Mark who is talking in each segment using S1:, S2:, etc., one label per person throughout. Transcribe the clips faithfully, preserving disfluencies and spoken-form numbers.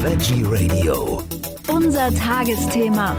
S1: Veggie Radio.
S2: Unser Tagesthema.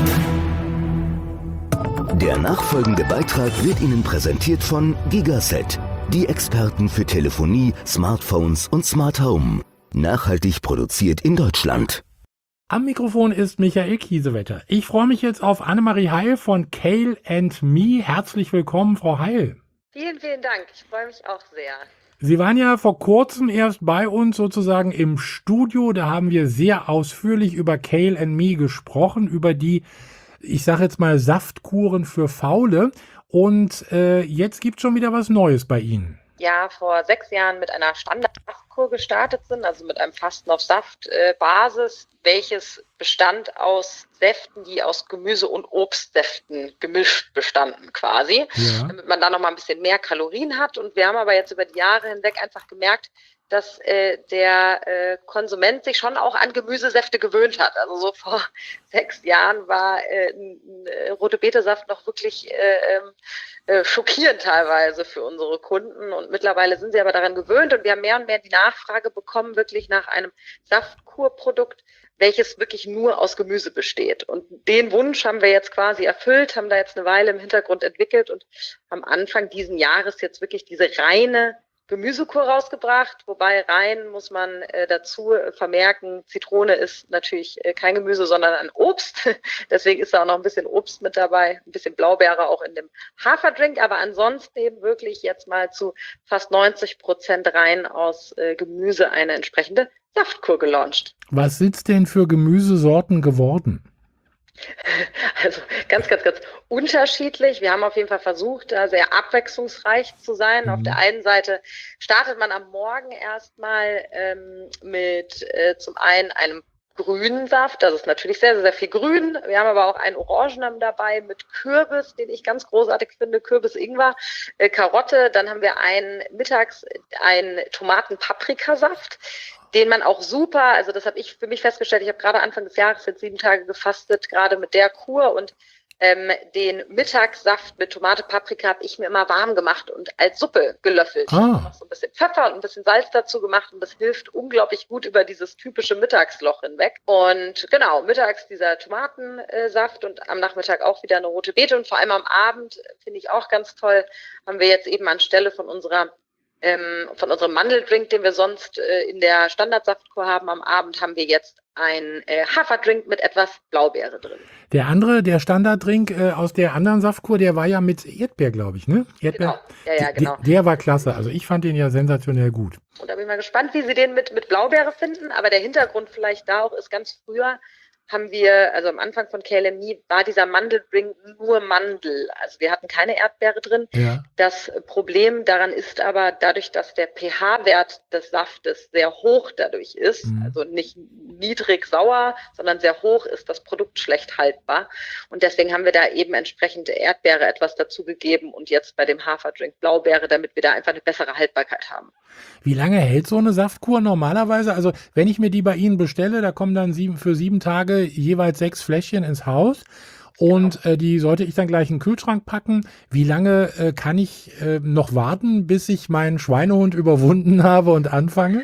S1: Der nachfolgende Beitrag wird Ihnen präsentiert von Gigaset, die Experten für Telefonie, Smartphones und Smart Home. Nachhaltig produziert in Deutschland.
S3: Am Mikrofon ist Michael Kiesewetter. Ich freue mich jetzt auf Annemarie Heil von Kale and Me. Herzlich willkommen, Frau Heil.
S4: Vielen, vielen Dank. Ich freue mich auch sehr.
S3: Sie waren ja vor kurzem erst bei uns sozusagen im Studio. Da haben wir sehr ausführlich über Kale and Me gesprochen, über die, ich sage jetzt mal, Saftkuren für Faule. Und äh, jetzt gibt es schon wieder was Neues bei Ihnen.
S4: Ja, vor sechs Jahren mit einer Standardsaftkur gestartet sind, also mit einem Fasten auf Saft-Basis, äh, welches bestand aus Säften, die aus Gemüse- und Obstsäften gemischt bestanden quasi, ja. Damit man da nochmal ein bisschen mehr Kalorien hat. Und wir haben aber jetzt über die Jahre hinweg einfach gemerkt, dass äh, der äh, Konsument sich schon auch an Gemüsesäfte gewöhnt hat. Also so vor sechs Jahren war äh, ein, ein rote Betesaft noch wirklich äh, äh, schockierend teilweise für unsere Kunden. Und mittlerweile sind sie aber daran gewöhnt und wir haben mehr und mehr die Nachfrage bekommen, wirklich nach einem Saftkurprodukt, welches wirklich nur aus Gemüse besteht. Und den Wunsch haben wir jetzt quasi erfüllt, haben da jetzt eine Weile im Hintergrund entwickelt und am Anfang diesen Jahres jetzt wirklich diese reine Gemüsekur rausgebracht, wobei rein muss man äh, dazu vermerken, Zitrone ist natürlich äh, kein Gemüse, sondern ein Obst. Deswegen ist da auch noch ein bisschen Obst mit dabei, ein bisschen Blaubeere auch in dem Haferdrink, aber ansonsten eben wirklich jetzt mal zu fast neunzig Prozent rein aus äh, Gemüse eine entsprechende Saftkur gelauncht.
S3: Was sind's denn für Gemüsesorten geworden?
S4: Also ganz, ganz, ganz unterschiedlich. Wir haben auf jeden Fall versucht, da sehr abwechslungsreich zu sein. Mhm. Auf der einen Seite startet man am Morgen erstmal ähm, mit äh, zum einen einem grünen Saft. Das ist natürlich sehr, sehr, sehr viel grün. Wir haben aber auch einen Orangenen dabei mit Kürbis, den ich ganz großartig finde. Kürbis, Ingwer, äh, Karotte. Dann haben wir einen mittags einen Tomaten-Paprikasaft, den man auch super, also das habe ich für mich festgestellt, ich habe gerade Anfang des Jahres jetzt sieben Tage gefastet, gerade mit der Kur und ähm, den Mittagssaft mit Tomate, Paprika habe ich mir immer warm gemacht und als Suppe gelöffelt. Ah. Ich habe noch so ein bisschen Pfeffer und ein bisschen Salz dazu gemacht und das hilft unglaublich gut über dieses typische Mittagsloch hinweg. Und genau, mittags dieser Tomatensaft und am Nachmittag auch wieder eine rote Beete und vor allem am Abend, finde ich auch ganz toll, haben wir jetzt eben anstelle von unserer Ähm, von unserem Mandeldrink, den wir sonst äh, in der Standardsaftkur haben, am Abend haben wir jetzt einen äh, Haferdrink mit etwas Blaubeere drin.
S3: Der andere, der Standarddrink äh, aus der anderen Saftkur, der war ja mit Erdbeer, glaube ich, ne? Erdbeer.
S4: Genau, ja, ja, genau.
S3: Der, der war klasse, also ich fand den ja sensationell gut.
S4: Und da bin ich mal gespannt, wie Sie den mit, mit Blaubeere finden, aber der Hintergrund vielleicht da auch ist, ganz früher haben wir, also am Anfang von Kale and Me war dieser Mandeldrink nur Mandel. Also wir hatten keine Erdbeere drin. Ja. Das Problem daran ist aber, dadurch, dass der pH-Wert des Saftes sehr hoch dadurch ist, mhm. also nicht niedrig sauer, sondern sehr hoch, ist das Produkt schlecht haltbar. Und deswegen haben wir da eben entsprechend Erdbeere etwas dazugegeben und jetzt bei dem Haferdrink Blaubeere, damit wir da einfach eine bessere Haltbarkeit haben.
S3: Wie lange hält so eine Saftkur normalerweise? Also wenn ich mir die bei Ihnen bestelle, da kommen dann sieben, für sieben Tage jeweils sechs Fläschchen ins Haus und genau. äh, die sollte ich dann gleich in den Kühlschrank packen. Wie lange äh, kann ich äh, noch warten, bis ich meinen Schweinehund überwunden habe und anfange?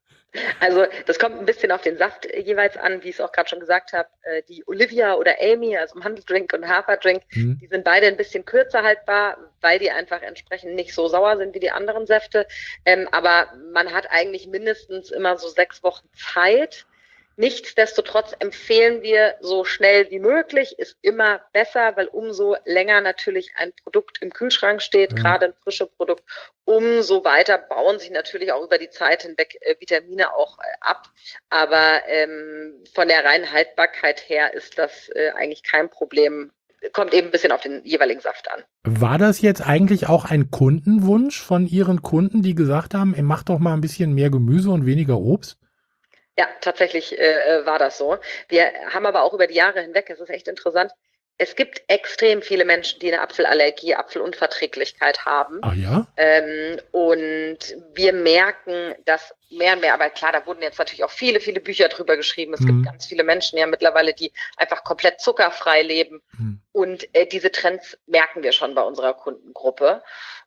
S4: Also das kommt ein bisschen auf den Saft jeweils an, wie ich es auch gerade schon gesagt habe. Äh, die Olivia oder Amy, also Mandeldrink und Haferdrink, mhm. die sind beide ein bisschen kürzer haltbar, weil die einfach entsprechend nicht so sauer sind wie die anderen Säfte. Ähm, aber man hat eigentlich mindestens immer so sechs Wochen Zeit. Nichtsdestotrotz empfehlen wir so schnell wie möglich, ist immer besser, weil umso länger natürlich ein Produkt im Kühlschrank steht, ja. gerade ein frisches Produkt, umso weiter bauen sich natürlich auch über die Zeit hinweg äh, Vitamine auch äh, ab. Aber ähm, von der reinen Haltbarkeit her ist das äh, eigentlich kein Problem. Kommt eben ein bisschen auf den jeweiligen Saft an.
S3: War das jetzt eigentlich auch ein Kundenwunsch von Ihren Kunden, die gesagt haben, ey, mach doch mal ein bisschen mehr Gemüse und weniger Obst?
S4: Ja, tatsächlich äh, war das so. Wir haben aber auch über die Jahre hinweg, es ist echt interessant, es gibt extrem viele Menschen, die eine Apfelallergie, Apfelunverträglichkeit haben.
S3: Ah ja?
S4: Ähm, und wir merken, dass mehr und mehr, aber klar, da wurden jetzt natürlich auch viele, viele Bücher drüber geschrieben. Es mhm. gibt ganz viele Menschen ja mittlerweile, die einfach komplett zuckerfrei leben. Mhm. Und äh, diese Trends merken wir schon bei unserer Kundengruppe.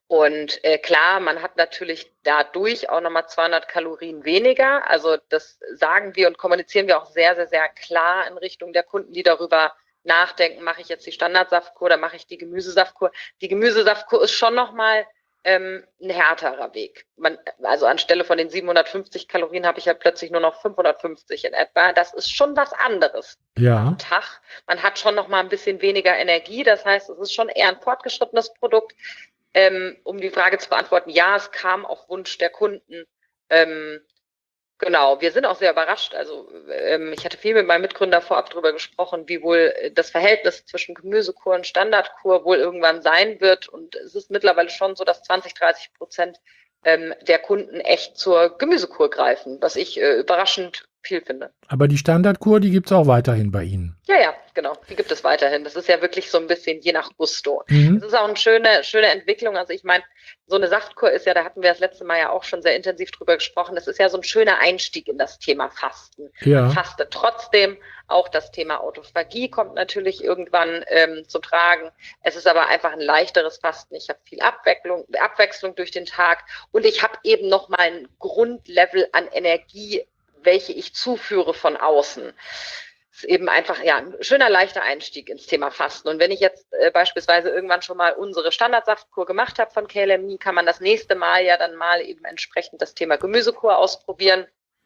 S4: Und äh, klar, man hat natürlich dadurch auch nochmal zweihundert Kalorien weniger. Also das sagen wir und kommunizieren wir auch sehr, sehr, sehr klar in Richtung der Kunden, die darüber nachdenken, mache ich jetzt die Standardsaftkur oder mache ich die Gemüsesaftkur. Die Gemüsesaftkur ist schon nochmal ähm, ein härterer Weg. Man, also anstelle von den siebenhundertfünfzig Kalorien habe ich ja plötzlich nur noch fünfhundertfünfzig in etwa. Das ist schon was anderes
S3: Ja.
S4: am Tag. Man hat schon nochmal ein bisschen weniger Energie. Das heißt, es ist schon eher ein fortgeschrittenes Produkt. Ähm, um die Frage zu beantworten, ja, es kam auf Wunsch der Kunden. Ähm, genau, wir sind auch sehr überrascht. Also ähm, ich hatte viel mit meinem Mitgründer vorab darüber gesprochen, wie wohl das Verhältnis zwischen Gemüsekur und Standardkur wohl irgendwann sein wird. Und es ist mittlerweile schon so, dass zwanzig, dreißig Prozent ähm, der Kunden echt zur Gemüsekur greifen, was ich äh, überraschend viel finde.
S3: Aber die Standardkur, die gibt es auch weiterhin bei Ihnen.
S4: Ja, ja, genau. Die gibt es weiterhin. Das ist ja wirklich so ein bisschen je nach Gusto.
S3: Mhm.
S4: Das ist auch eine schöne, schöne Entwicklung. Also ich meine, so eine Saftkur ist ja, da hatten wir das letzte Mal ja auch schon sehr intensiv drüber gesprochen, das ist ja so ein schöner Einstieg in das Thema Fasten.
S3: Ja.
S4: Man fastet trotzdem. Auch das Thema Autophagie kommt natürlich irgendwann ähm, zum Tragen. Es ist aber einfach ein leichteres Fasten. Ich habe viel Abwechslung, Abwechslung durch den Tag und ich habe eben nochmal ein Grundlevel an Energie, welche ich zuführe von außen. Das ist eben einfach ja ein schöner, leichter Einstieg ins Thema Fasten. Und wenn ich jetzt äh, beispielsweise irgendwann schon mal unsere Standardsaftkur gemacht habe von K L M I, kann man das nächste Mal ja dann mal eben entsprechend das Thema Gemüsekur ausprobieren,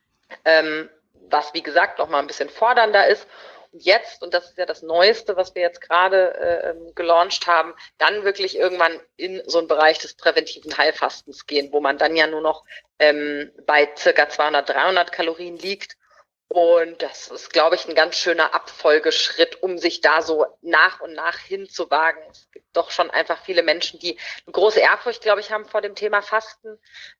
S4: ähm, was wie gesagt noch mal ein bisschen fordernder ist. Und jetzt, und das ist ja das Neueste, was wir jetzt gerade äh, gelauncht haben, dann wirklich irgendwann in so einen Bereich des präventiven Heilfastens gehen, wo man dann ja nur noch ähm, bei circa zweihundert, dreihundert Kalorien liegt. Und das ist, glaube ich, ein ganz schöner Abfolgeschritt, um sich da so nach und nach hinzuwagen. Es gibt doch schon einfach viele Menschen, die eine große Ehrfurcht, glaube ich, haben vor dem Thema Fasten,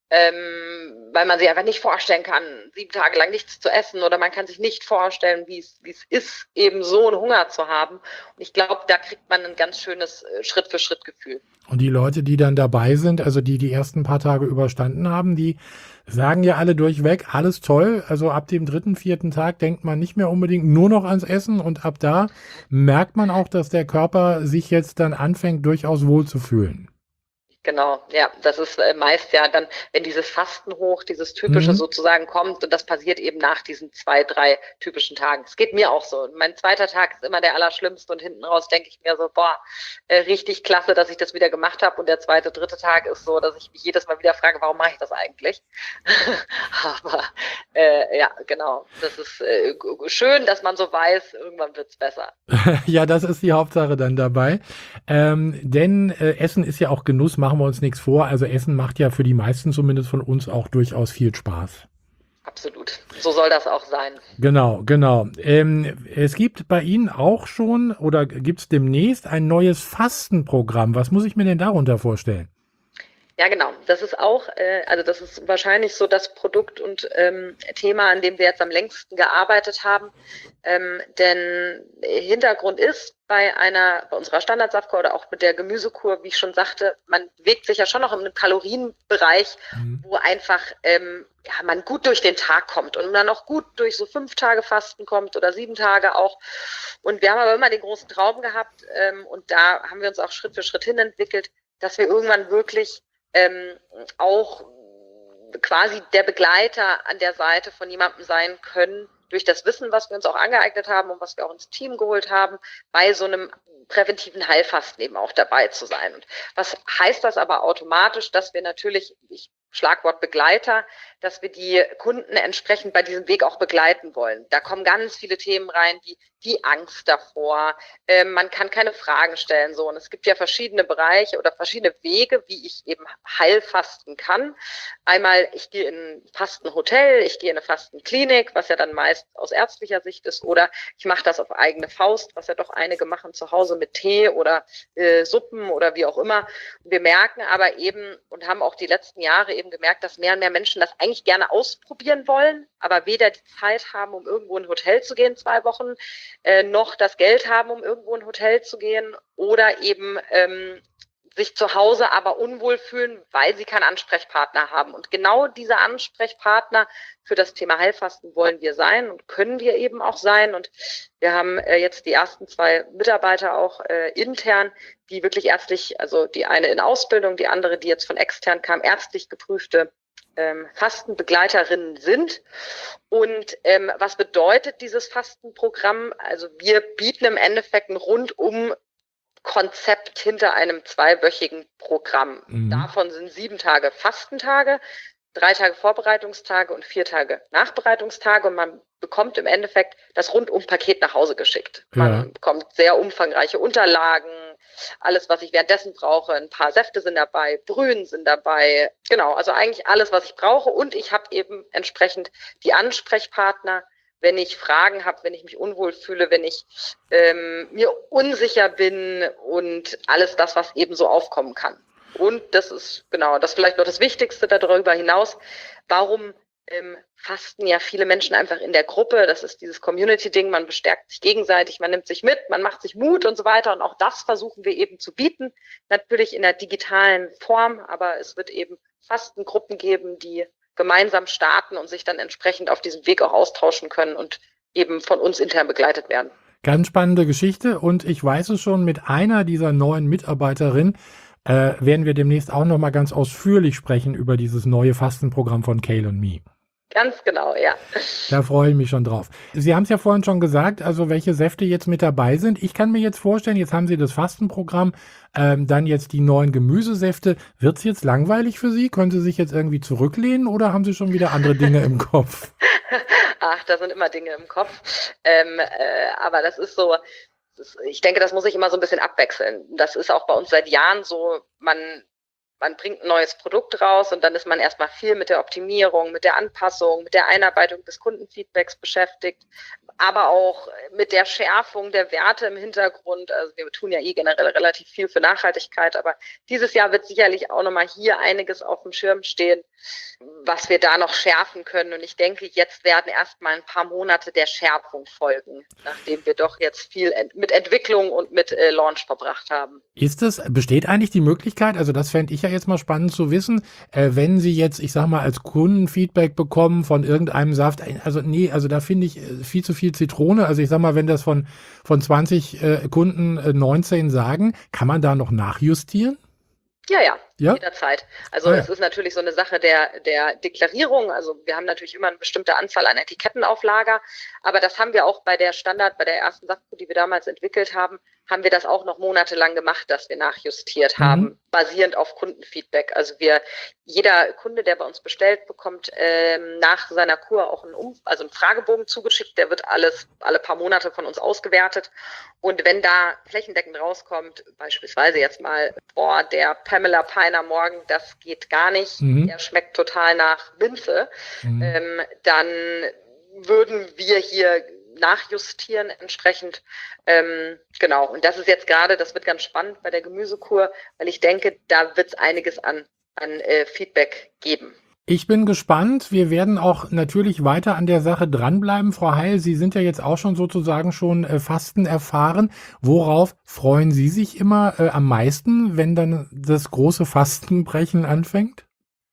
S4: ähm, weil man sich einfach nicht vorstellen kann, sieben Tage lang nichts zu essen, oder man kann sich nicht vorstellen, wie es wie es ist, eben so einen Hunger zu haben. Und ich glaube, da kriegt man ein ganz schönes äh, Schritt-für-Schritt-Gefühl.
S3: Und die Leute, die dann dabei sind, also die die ersten paar Tage überstanden haben, die sagen ja alle durchweg, alles toll. Also ab dem dritten, vierten Tag denkt man nicht mehr unbedingt nur noch ans Essen, und ab da merkt man auch, dass der Körper sich jetzt dann anfängt, durchaus wohl zu fühlen.
S4: Genau, ja, das ist äh, meist ja dann, wenn dieses Fastenhoch, dieses typische
S3: Mhm.
S4: sozusagen kommt, und das passiert eben nach diesen zwei, drei typischen Tagen. Es geht mir auch so. Mein zweiter Tag ist immer der allerschlimmste, und hinten raus denke ich mir so, boah, äh, richtig klasse, dass ich das wieder gemacht habe. Und der zweite, dritte Tag ist so, dass ich mich jedes Mal wieder frage, warum mache ich das eigentlich? Aber äh, ja, genau, das ist äh, g- schön, dass man so weiß, irgendwann wird's besser.
S3: Ja, das ist die Hauptsache dann dabei. Ähm, denn äh, Essen ist ja auch Genuss, machen wir uns nichts vor. Also Essen macht ja für die meisten zumindest von uns auch durchaus viel Spaß.
S4: Absolut. So soll das auch sein.
S3: Genau, genau. Ähm, es gibt bei Ihnen auch schon oder gibt es demnächst ein neues Fastenprogramm. Was muss ich mir denn darunter vorstellen?
S4: Ja, genau. Das ist auch, äh, also das ist wahrscheinlich so das Produkt und ähm, Thema, an dem wir jetzt am längsten gearbeitet haben. Ähm, denn Hintergrund ist bei einer, bei unserer Standardsaftkur oder auch mit der Gemüsekur, wie ich schon sagte, man bewegt sich ja schon noch in einem Kalorienbereich,
S3: Mhm.
S4: wo einfach ähm, ja, man gut durch den Tag kommt und dann auch gut durch so fünf Tage Fasten kommt oder sieben Tage auch. Und wir haben aber immer den großen Traum gehabt, ähm, und da haben wir uns auch Schritt für Schritt hin entwickelt, dass wir irgendwann wirklich ähm, auch quasi der Begleiter an der Seite von jemandem sein können, durch das Wissen, was wir uns auch angeeignet haben und was wir auch ins Team geholt haben, bei so einem präventiven Heilfasten eben auch dabei zu sein. Und was heißt das aber automatisch, dass wir natürlich, ich Schlagwort Begleiter, dass wir die Kunden entsprechend bei diesem Weg auch begleiten wollen. Da kommen ganz viele Themen rein, wie die Angst davor. Ähm, man kann keine Fragen stellen, so. Und es gibt ja verschiedene Bereiche oder verschiedene Wege, wie ich eben heilfasten kann. Einmal, ich gehe in ein Fastenhotel, ich gehe in eine Fastenklinik, was ja dann meist aus ärztlicher Sicht ist, oder ich mache das auf eigene Faust, was ja doch einige machen zu Hause mit Tee oder äh, Suppen oder wie auch immer. Wir merken aber eben und haben auch die letzten Jahre eben gemerkt, dass mehr und mehr Menschen das eigentlich gerne ausprobieren wollen, aber weder die Zeit haben, um irgendwo in ein Hotel zu gehen, zwei Wochen, äh, noch das Geld haben, um irgendwo in ein Hotel zu gehen, oder eben ähm, sich zu Hause aber unwohl fühlen, weil sie keinen Ansprechpartner haben. Und genau diese Ansprechpartner für das Thema Heilfasten wollen wir sein und können wir eben auch sein. Und wir haben äh, jetzt die ersten zwei Mitarbeiter auch äh, intern, die wirklich ärztlich, also die eine in Ausbildung, die andere, die jetzt von extern kam, ärztlich geprüfte ähm, Fastenbegleiterinnen sind. Und ähm, was bedeutet dieses Fastenprogramm? Also wir bieten im Endeffekt ein rundum Konzept hinter einem zweiwöchigen Programm. Mhm. Davon sind sieben Tage Fastentage, drei Tage Vorbereitungstage und vier Tage Nachbereitungstage. Und man bekommt im Endeffekt das Rundum-Paket nach Hause geschickt. Man ja. bekommt sehr umfangreiche Unterlagen, alles, was ich währenddessen brauche. Ein paar Säfte sind dabei, Brühen sind dabei. Genau, also eigentlich alles, was ich brauche. Und ich habe eben entsprechend die Ansprechpartner, wenn ich Fragen habe, wenn ich mich unwohl fühle, wenn ich ähm, mir unsicher bin und alles das, was eben so aufkommen kann. Und das ist genau, das ist vielleicht noch das Wichtigste darüber hinaus, warum ähm, fasten ja viele Menschen einfach in der Gruppe. Das ist dieses Community-Ding, man bestärkt sich gegenseitig, man nimmt sich mit, man macht sich Mut und so weiter. Und auch das versuchen wir eben zu bieten, natürlich in der digitalen Form, aber es wird eben Fastengruppen geben, die gemeinsam starten und sich dann entsprechend auf diesem Weg auch austauschen können und eben von uns intern begleitet werden.
S3: Ganz spannende Geschichte und ich weiß es schon, mit einer dieser neuen Mitarbeiterinnen äh, werden wir demnächst auch noch mal ganz ausführlich sprechen über dieses neue Fastenprogramm von Kale und Me.
S4: Ganz genau, ja.
S3: Da freue ich mich schon drauf. Sie haben es ja vorhin schon gesagt, also welche Säfte jetzt mit dabei sind. Ich kann mir jetzt vorstellen, jetzt haben Sie das Fastenprogramm, ähm, dann jetzt die neuen Gemüsesäfte. Wird es jetzt langweilig für Sie? Können Sie sich jetzt irgendwie zurücklehnen oder haben Sie schon wieder andere Dinge im Kopf?
S4: Ach, da sind immer Dinge im Kopf. Ähm, äh, aber das ist so, das ist, ich denke, das muss ich immer so ein bisschen abwechseln. Das ist auch bei uns seit Jahren so, man Man bringt ein neues Produkt raus und dann ist man erstmal viel mit der Optimierung, mit der Anpassung, mit der Einarbeitung des Kundenfeedbacks beschäftigt, aber auch mit der Schärfung der Werte im Hintergrund. Also wir tun ja eh generell relativ viel für Nachhaltigkeit, aber dieses Jahr wird sicherlich auch nochmal hier einiges auf dem Schirm stehen, was wir da noch schärfen können. Und ich denke, jetzt werden erstmal ein paar Monate der Schärfung folgen, nachdem wir doch jetzt viel mit Entwicklung und mit äh, Launch verbracht haben.
S3: Ist es, besteht eigentlich die Möglichkeit, also das fände ich ja jetzt mal spannend zu wissen, äh, wenn Sie jetzt, ich sag mal, als Kundenfeedback bekommen von irgendeinem Saft, also nee, also da finde ich äh, viel zu viel Zitrone, also ich sag mal, wenn das von, von zwanzig äh, Kunden äh, neunzehn sagen, kann man da noch nachjustieren?
S4: Ja, ja,
S3: ja,
S4: jederzeit. Also ah, ja. Es ist natürlich so eine Sache der, der Deklarierung. Also wir haben natürlich immer eine bestimmte Anzahl an Etiketten auf Lager, aber das haben wir auch bei der Standard, bei der ersten Saftkur, die wir damals entwickelt haben, haben wir das auch noch monatelang gemacht, dass wir nachjustiert mhm. haben, basierend auf Kundenfeedback. Also wir, jeder Kunde, der bei uns bestellt, bekommt ähm, nach seiner Kur auch einen, um also einen Fragebogen zugeschickt, der wird alles alle paar Monate von uns ausgewertet. Und wenn da flächendeckend rauskommt, beispielsweise jetzt mal, boah, der Pamela Piner Morgen, das geht gar nicht, mhm. der schmeckt total nach Minze, mhm. ähm, dann würden wir hier nachjustieren entsprechend. Ähm, genau, und das ist jetzt gerade, das wird ganz spannend bei der Gemüsekur, weil ich denke, da wird es einiges an, an äh, Feedback geben.
S3: Ich bin gespannt. Wir werden auch natürlich weiter an der Sache dranbleiben. Frau Heil, Sie sind ja jetzt auch schon sozusagen schon äh, Fasten erfahren. Worauf freuen Sie sich immer äh, am meisten, wenn dann das große Fastenbrechen anfängt?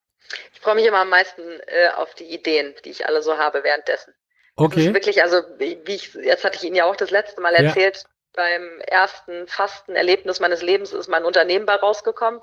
S4: Ich freue mich immer am meisten äh, auf die Ideen, die ich alle so habe währenddessen.
S3: Okay.
S4: Das ist wirklich, also wie ich, jetzt hatte ich Ihnen ja auch das letzte Mal erzählt, ja. Beim ersten Fastenerlebnis meines Lebens ist mein Unternehmen bei rausgekommen.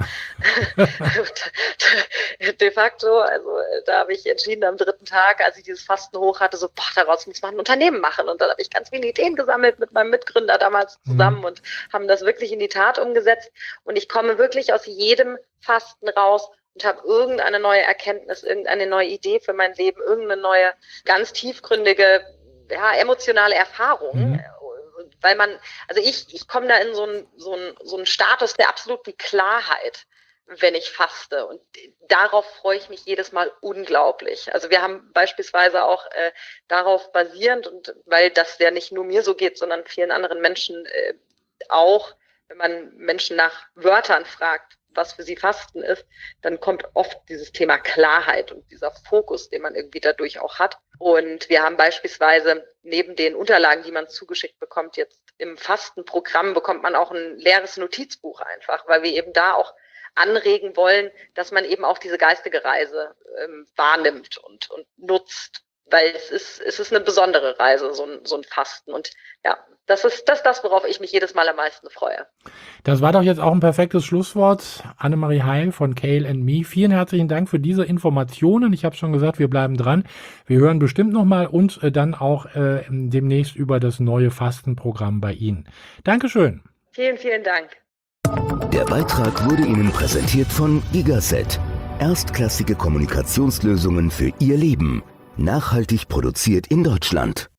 S4: De facto, also da habe ich entschieden am dritten Tag, als ich dieses Fasten hoch hatte, so, boah, daraus muss man ein Unternehmen machen. Und dann habe ich ganz viele Ideen gesammelt mit meinem Mitgründer damals zusammen mhm. und haben das wirklich in die Tat umgesetzt. Und ich komme wirklich aus jedem Fasten raus und habe irgendeine neue Erkenntnis, irgendeine neue Idee für mein Leben, irgendeine neue, ganz tiefgründige, ja, emotionale Erfahrung. Mhm. Weil man, also ich, ich komme da in so einen, so einen, so einen Status der absoluten Klarheit, wenn ich faste. Und darauf freue ich mich jedes Mal unglaublich. Also wir haben beispielsweise auch äh, darauf basierend, und weil das ja nicht nur mir so geht, sondern vielen anderen Menschen äh, auch, wenn man Menschen nach Wörtern fragt, was für sie Fasten ist, dann kommt oft dieses Thema Klarheit und dieser Fokus, den man irgendwie dadurch auch hat. Und wir haben beispielsweise neben den Unterlagen, die man zugeschickt bekommt, jetzt im Fastenprogramm bekommt man auch ein leeres Notizbuch einfach, weil wir eben da auch anregen wollen, dass man eben auch diese geistige Reise ähm, wahrnimmt und, und nutzt, weil es ist, es ist eine besondere Reise, so ein, so ein Fasten. Und ja, das ist das, das, worauf ich mich jedes Mal am meisten freue.
S3: Das war doch jetzt auch ein perfektes Schlusswort. Annemarie Heil von Kale and Me. Vielen herzlichen Dank für diese Informationen. Ich habe schon gesagt, wir bleiben dran. Wir hören bestimmt nochmal und äh, dann auch äh, demnächst über das neue Fastenprogramm bei Ihnen. Dankeschön.
S4: Vielen, vielen Dank.
S1: Der Beitrag wurde Ihnen präsentiert von Gigaset. Erstklassige Kommunikationslösungen für Ihr Leben. Nachhaltig produziert in Deutschland.